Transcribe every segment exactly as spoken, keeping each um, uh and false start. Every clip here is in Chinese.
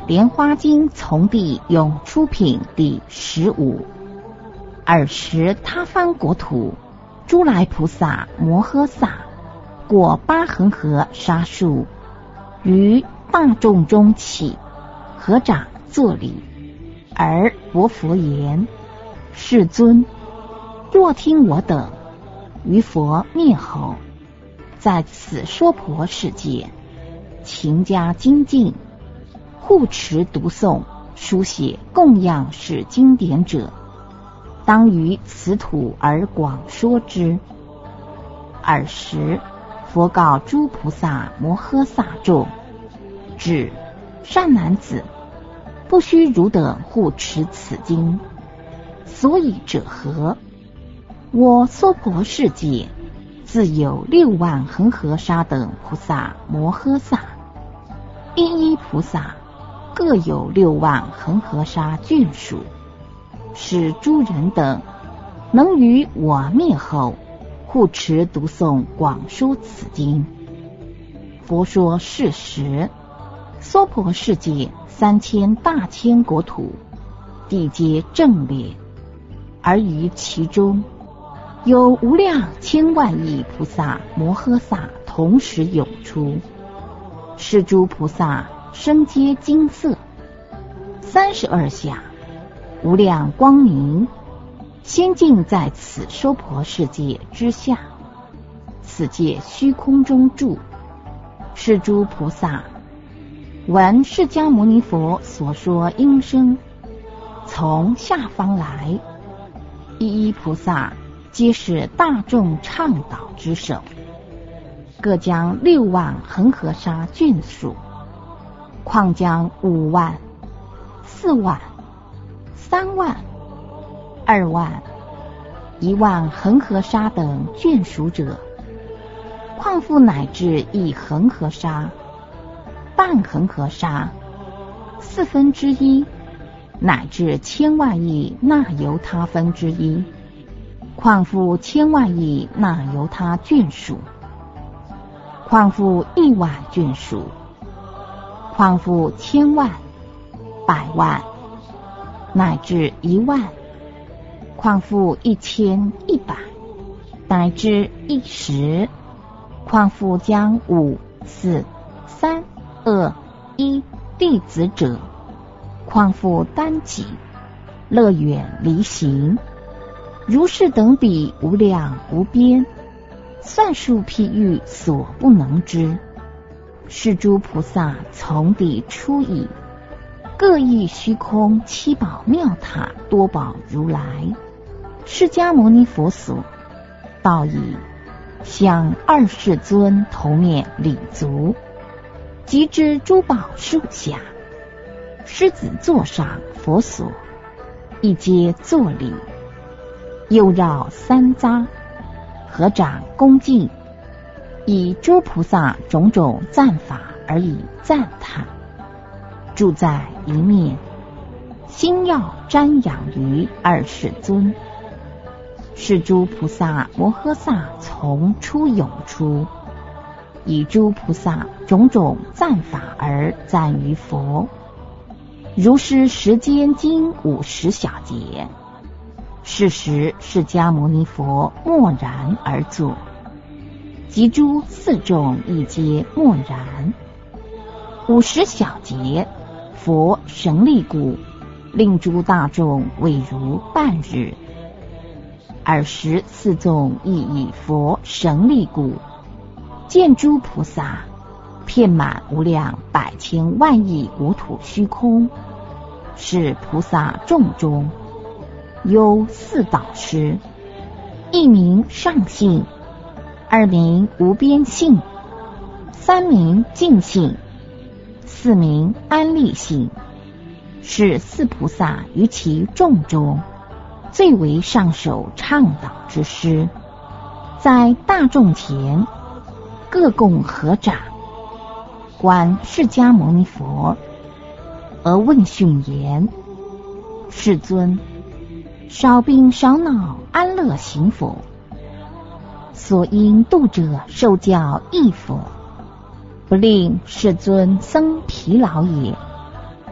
莲花经从地涌出品第十五。尔时他方国土，诸来菩萨摩诃萨过八恒河沙数，于大众中起，合掌作礼，而薄佛言：世尊，若听我等于佛灭后，在此娑婆世界，勤加精进，护持读诵、书写供养是经典者，当于此土而广说之。尔时佛告诸菩萨摩诃萨众：指善男子，不须汝等护持此经，所以者何？我娑婆世界自有六万恒河沙等菩萨摩诃萨，一一菩萨各有六万恒河沙眷属，使诸人等能于我灭后护持读诵广说此经。佛说是时，娑婆世界三千大千国土，地皆正列，而于其中有无量千万亿菩萨摩诃萨同时涌出，是诸菩萨身皆金色，三十二相无量光明，仙境在此娑婆世界之下，此界虚空中住。是诸菩萨闻释迦牟尼佛所说音声，从下方来，一一菩萨皆是大众倡导之首，各将六万恒河沙眷属，况将五万、四万、三万、二万、一万恒河沙等眷属者，况复乃至一恒河沙、半恒河沙、四分之一，乃至千万亿那由他分之一，况复千万亿那由他眷属，况复亿万眷属，况复千万、百万，乃至一万，况复一千、一百，乃至一十，况复将五、四、三、二、一弟子者，况复单己，乐远离行，如是等比无量无边，算数譬喻所不能知。是诸菩萨从地出矣，各异虚空七宝妙塔多宝如来，释迦牟尼佛所，道已向二世尊头面礼足，即知诸宝树下，狮子座上佛所，一皆作礼，又绕三匝，合掌恭敬，以诸菩萨种种赞法而以赞叹，住在一面，心要瞻仰于二世尊。是诸菩萨摩诃萨从出涌出，以诸菩萨种种赞法而赞于佛。如是时间经五十小节，是时释迦牟尼佛默然而坐，及诸四众亦皆默然。五十小节，佛神力故，令诸大众未如半日。尔时四众亦以佛神力故，见诸菩萨遍满无量百千万亿国土虚空。是菩萨众中有四导师，一名上性，二名无边性，三名净性，四名安立性。是四菩萨于其众中最为上首倡导之师，在大众前各共合掌，观释迦牟尼佛，而问讯言：世尊，少病少恼安乐行否？所应度者受教亦否？不令世尊僧疲劳也。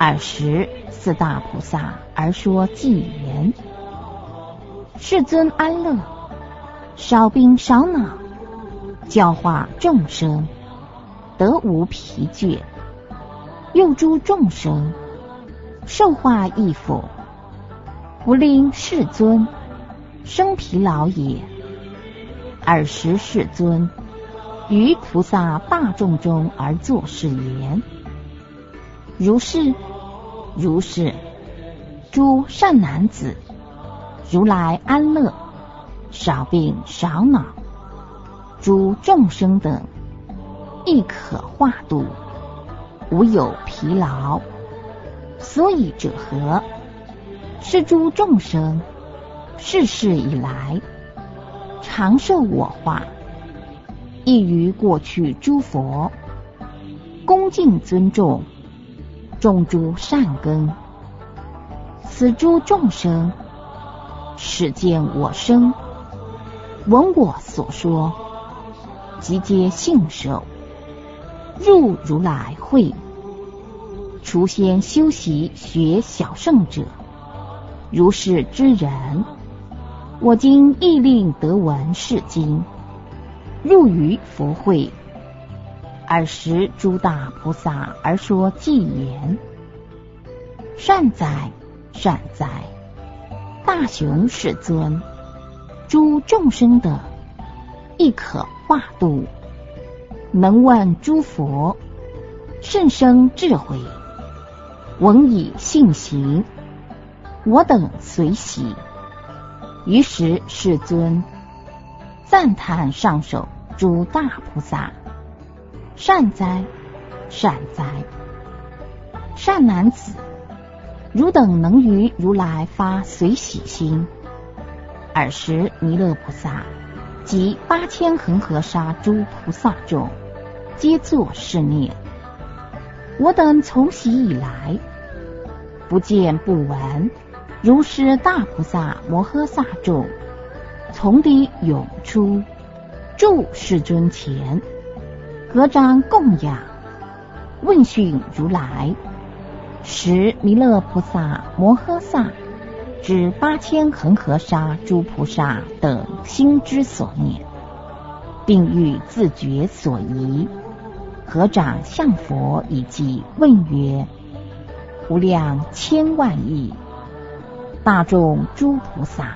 尔时四大菩萨而说偈言：世尊安乐，少病少恼，教化众生，得无疲倦。又诸众生受化亦否，不令世尊生疲劳也。尔时世尊于菩萨大众中而作是言：如是如是，诸善男子，如来安乐，少病少恼，诸众生等亦可化度，无有疲劳。所以者何？是诸众生世世以来常受我化，亦于过去诸佛恭敬尊重，种诸善根。此诸众生始见我生，闻我所说，即皆信受，入如来会。除先修习学小乘者，如是之人，我今亦令得闻是经，入于佛会。尔时诸大菩萨而说偈言：善哉善哉，大雄世尊，诸众生的亦可化度，能问诸佛，甚生智慧，闻以信行，我等随喜。于是世尊赞叹上首诸大菩萨：善哉善哉，善男子，汝等能于如来发随喜心。尔时弥勒菩萨及八千恒河沙诸菩萨众皆作是念：我等从昔以来，不见不闻，如是大菩萨摩诃萨众从地涌出，住世尊前，合掌供养，问讯如来。时弥勒菩萨摩诃萨知八千恒河沙诸菩萨等心之所念，并欲自觉所疑，合掌向佛以偈问曰：无量千万亿大众诸菩萨，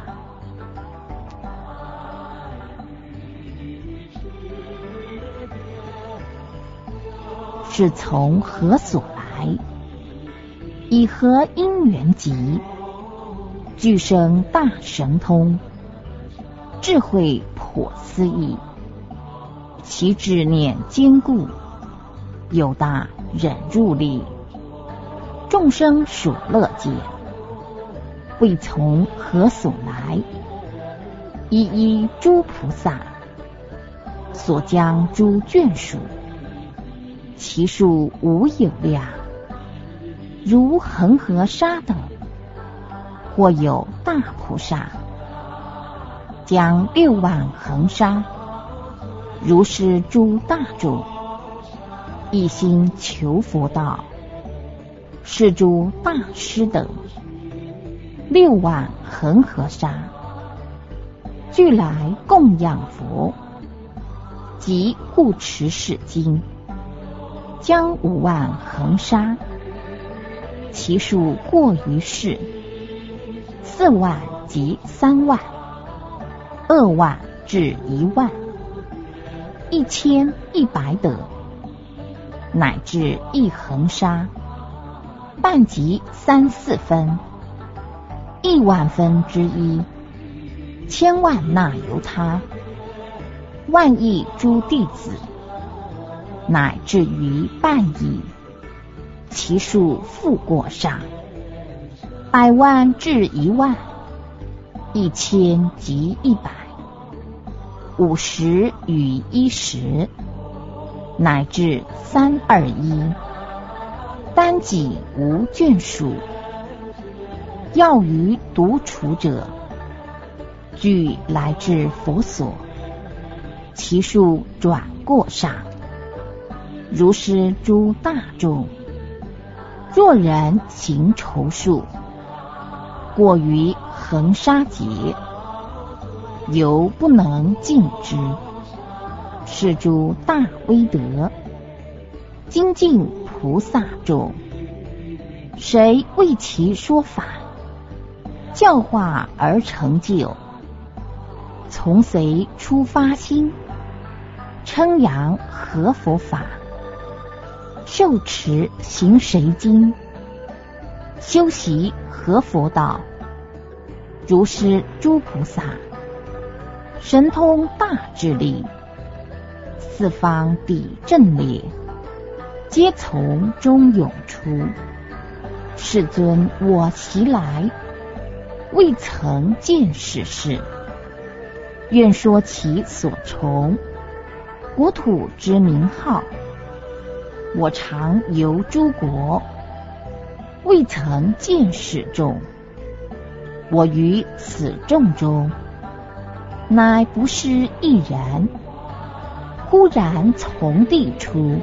是从何所来？以何因缘集？具生大神通，智慧颇思议，其智念坚固，有大忍入力。众生所乐见，未从何所来？一一诸菩萨所将诸眷属，其数无有量，如恒河沙等，或有大菩萨将六万恒沙，如是诸大众一心求佛道。是诸大师等六万恒河沙俱来供养佛，即护持是经，将五万恒沙，其数过于世，四万及三万，二万至一万，一千一百等，乃至一恒沙，半及三四分，一万分之一，千万那由他，万亿诸弟子，乃至于半亿，其数复过上，百万至一万，一千及一百，五十与一十，乃至三二一，单己无眷属。要于独处者，俱来至佛所，其数转过上。如是诸大众， 若人行仇术，过于恒沙劫，犹不能尽之。是诸大威德，精进菩萨众，谁为其说法，教化而成就？从谁出发心，称扬何佛法？受持行谁经，修习何佛道？如是诸菩萨，神通大智力，四方抵阵列，皆从中涌出。世尊，我昔来未曾见是事，愿说其所从国土之名号。我常游诸国，未曾见是众。我于此众中，乃不是一人，忽然从地出。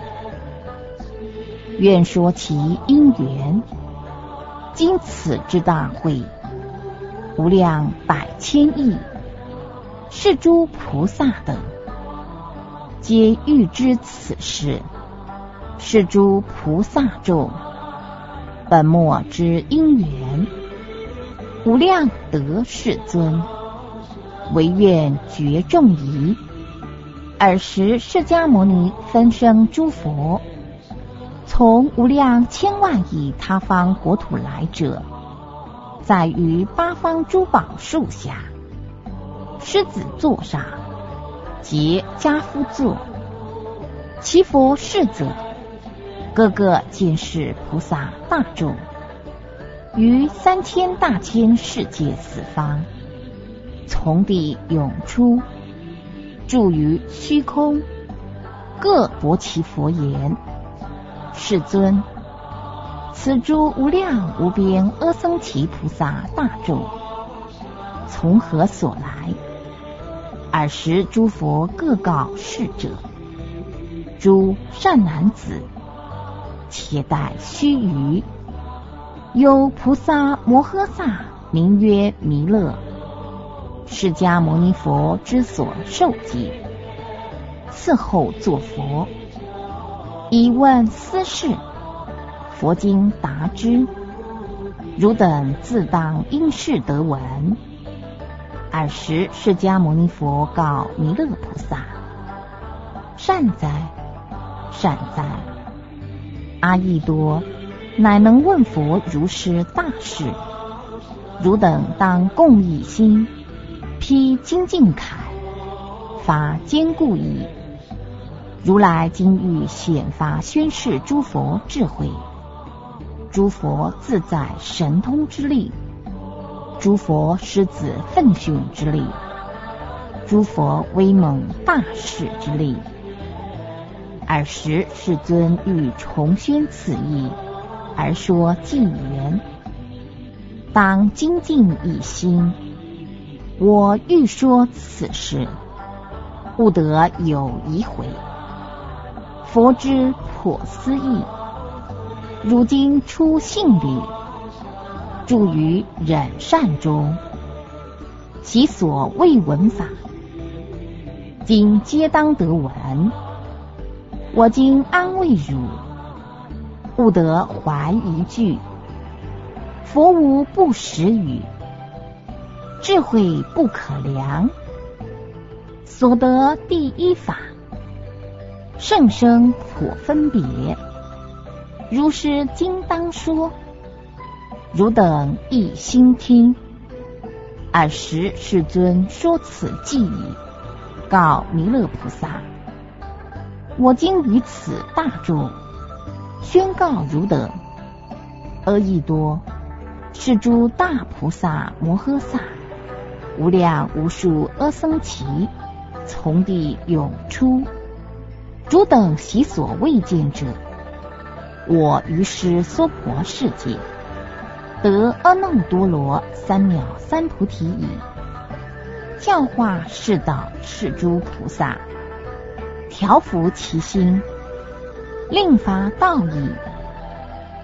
愿说其因缘。今此之大会，无量百千亿，是诸菩萨等，皆欲知此事。是诸菩萨众，本末之因缘，无量得世尊，唯愿觉众疑。尔时释迦牟尼分生诸佛，从无量千万亿他方国土来者，在于八方诸宝树下，狮子座上，皆跏趺坐。其佛是者，个个见是菩萨大众，于三千大千世界四方，从地涌出，住于虚空，各博其佛言：世尊，此诸无量无边阿僧祇菩萨大众，从何所来？尔时诸佛各告世者：诸善男子，且待须臾，有菩萨摩诃萨名曰弥勒，释迦牟尼佛之所受记，此后作佛。以问斯事，佛经答之。汝等自当因事得闻。尔时释迦牟尼佛告弥勒菩萨：善哉，善哉！阿逸多乃能问佛如是大事，汝等当共一心，披精进铠，发坚固矣。如来今欲显发宣示诸佛智慧，诸佛自在神通之力，诸佛狮子奋迅之力，诸佛威猛大势之力。尔时世尊欲重宣此意，而说偈言：当精进一心，我欲说此事，不得有疑悔。佛之颇思议，如今出信旅，住于忍善中，其所未闻法，今皆当得闻。我今安慰汝，不得怀疑惧。佛无不实语，智慧不可量。所得第一法，甚深颇分别。如是今当说，汝等一心听。尔时世尊说此偈已，告弥勒菩萨：我今于此大众宣告汝等：阿逸多，是诸大菩萨摩诃萨，无量无数阿僧祇，从地涌出。汝等习所未见者，我于是娑婆世界，得阿耨多罗三藐三菩提已，教化世道是诸菩萨，调伏其心，令发道矣。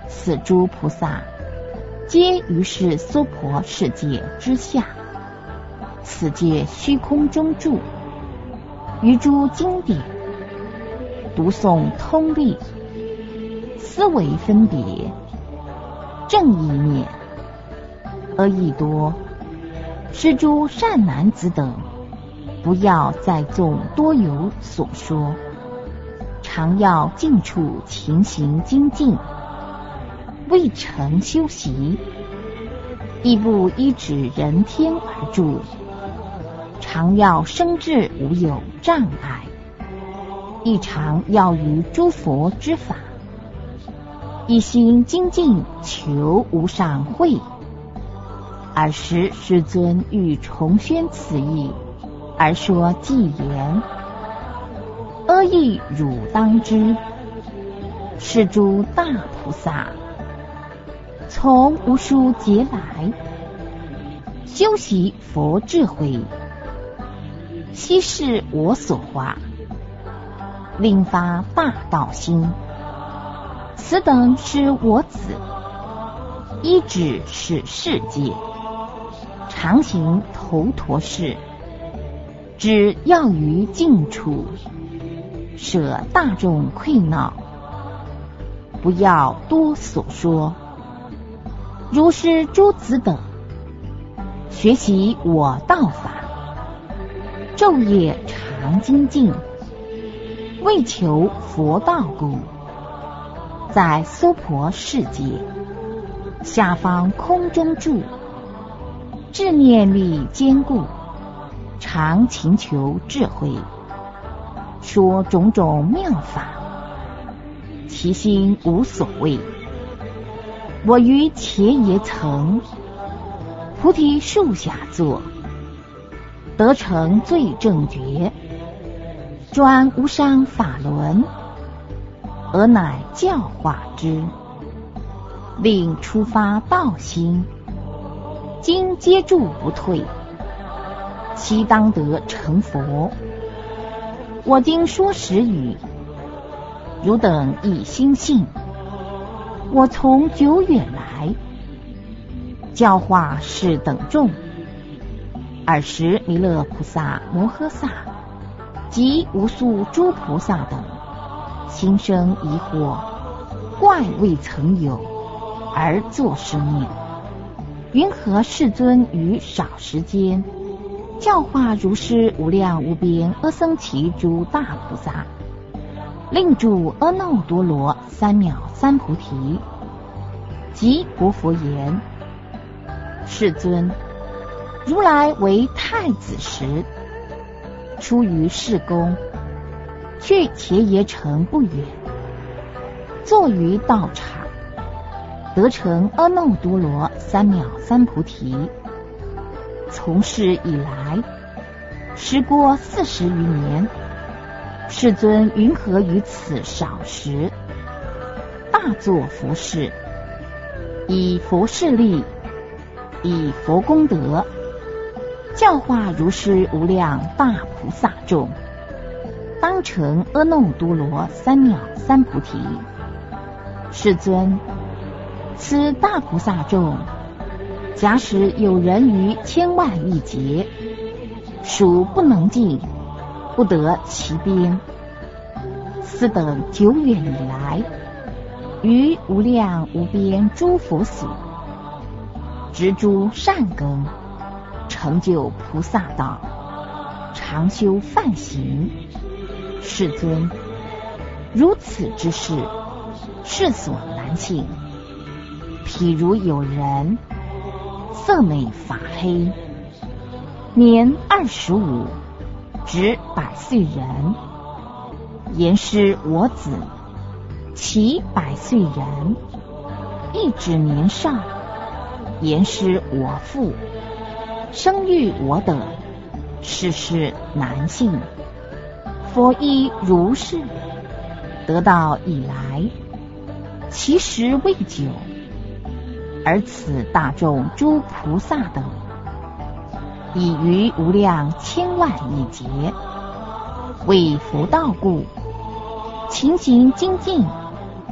此诸菩萨皆于是娑婆世界之下，此界虚空中住，于诸经典读诵通力，思维分别，正意念，恶意多，是诸善男子等，不要再纵多有所说，常要静处勤行精进，未成修习，亦不依止人天而住，常要生智无有障碍，亦常要于诸佛之法，一心精进求无上慧。尔时世尊欲重宣此意，而说偈言：阿逸汝当知，是诸大菩萨从无数劫来，修习佛智慧，悉是我所化，令发大道心。此等是我子，依止是世界，常行头陀事，只要于静处，舍大众溃闹，不要多所说。如是诸子等，学习我道法，昼夜常精进，为求佛道故，在娑婆世界下方空中住，智念力坚固，常勤求智慧，说种种妙法，其心无所谓。我于伽耶层菩提树下坐，得成最正觉，转无上法轮，而乃教化之，令出发道心，今皆住不退，其当得成佛。我今说实语，汝等亦心信。我从久远来，教化是等众。尔时弥勒菩萨摩诃萨及无数诸菩萨等，心生疑惑，怪未曾有，而作是念：云何世尊于少时间，教化如是无量无边阿僧祇诸大菩萨，令住阿耨多罗三藐三菩提。即国佛言：世尊，如来为太子时，出于世宫，去伽耶城不远，坐于道场，得成阿耨多罗三藐三菩提。从事以来，时过四十余年，世尊云何于此少时，大作佛事，以佛势力，以佛功德，教化如是无量大菩萨众，当成阿耨多罗三藐三菩提。世尊，此大菩萨众，假使有人于千万亿劫，属不能尽，不得其边。斯等久远以来，于无量无边诸佛所，植诸善根，成就菩萨道，常修梵行。世尊，如此之事，世所难信。譬如有人色美发黑，年二十五，值百岁人，言师我子，其百岁人，亦指年少，言师我父，生育我等，世事难信。佛亦如是，得道以来，其时未久，而此大众诸菩萨等，已于无量千万亿劫，为佛道故，勤行精进，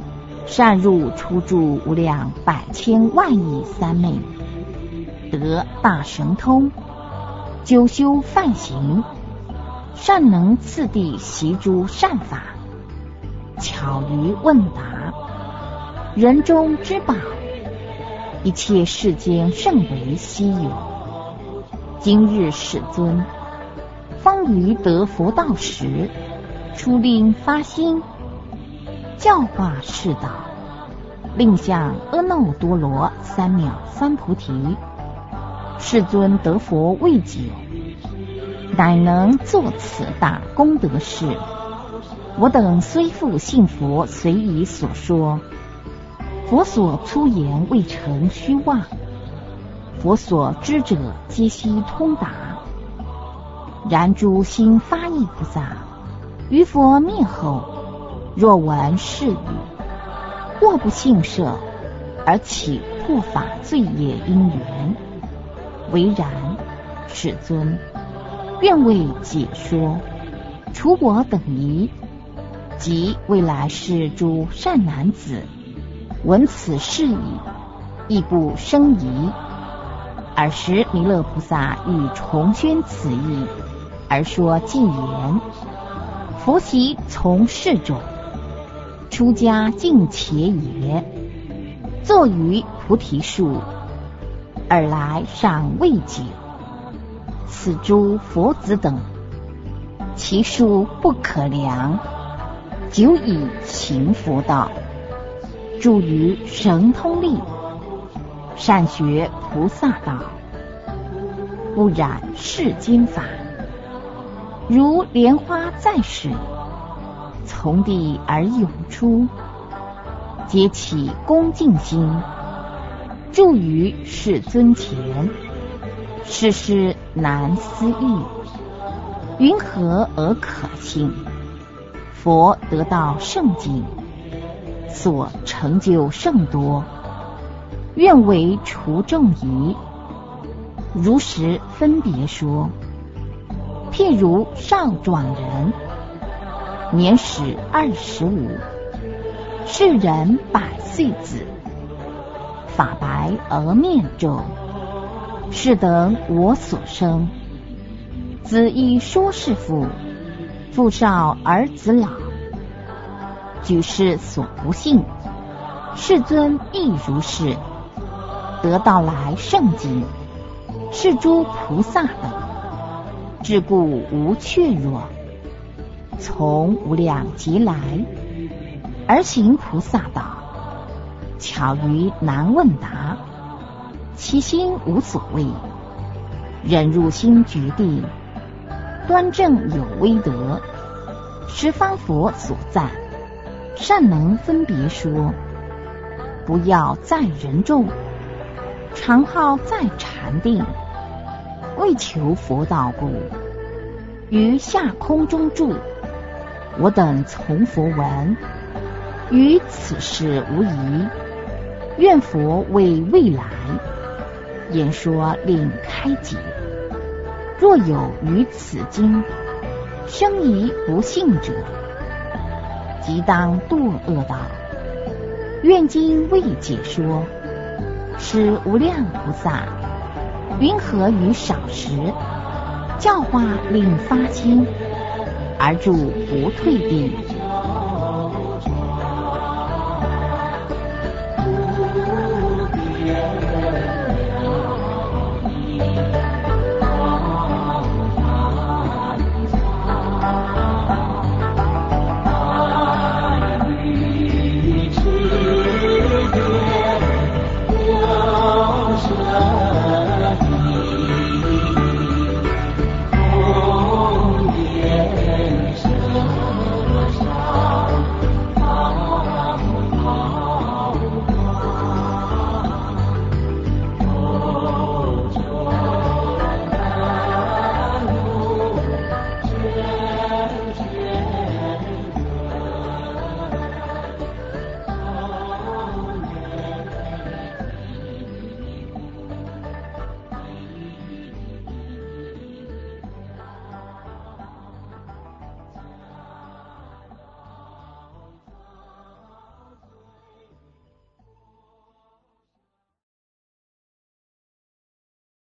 善入出住无量百千万亿三昧，得大神通，久修梵行，善能次第习诸善法，巧于问答，人中之宝，一切世间甚为稀有。今日世尊方于得佛道时，初令发心，教化世道，令向阿耨多罗三藐三菩提。世尊得佛未久，乃能作此大功德事。我等虽复信佛随以所说，佛所出言未成虚妄，佛所知者皆悉通达。然诸心发意菩萨于佛灭后，若闻是语，或不信舍，而起破法罪业因缘。唯然，世尊，愿为解说，除我等疑。即未来世诸善男子闻此事已，亦不生疑。尔时弥勒菩萨欲重宣此意，而说偈言：佛习从事种，出家尽且也。坐于菩提树，尔来尚未久。此诸佛子等，其数不可量，久已行佛道，住于神通力，善学菩萨道，不染世间法。如莲花在水，从地而涌出，皆起恭敬心，住于世尊前。世事难思议，云何而可信？佛得道甚尽，所成就甚多，愿为除众疑。如实分别说。譬如少壮人，年始二十五，是人百岁子，发白而面皱，是等我所生。子亦说是父，父少而子老，举世所不信。世尊亦如是，得道来甚尽。是诸菩萨等，自故无怯弱，从无量劫来，而行菩萨道，巧于难问答，其心无所谓，忍入心决定，端正有威德，十方佛所赞，善能分别说。不要在人众，常好在禅定，为求佛道故，于下空中住。我等从佛闻，于此事无疑，愿佛为未来言说令开解。若有于此经生疑不信者，即当堕恶道。愿今为解说，使无量菩萨云何于少时，教化令发心，而住不退地，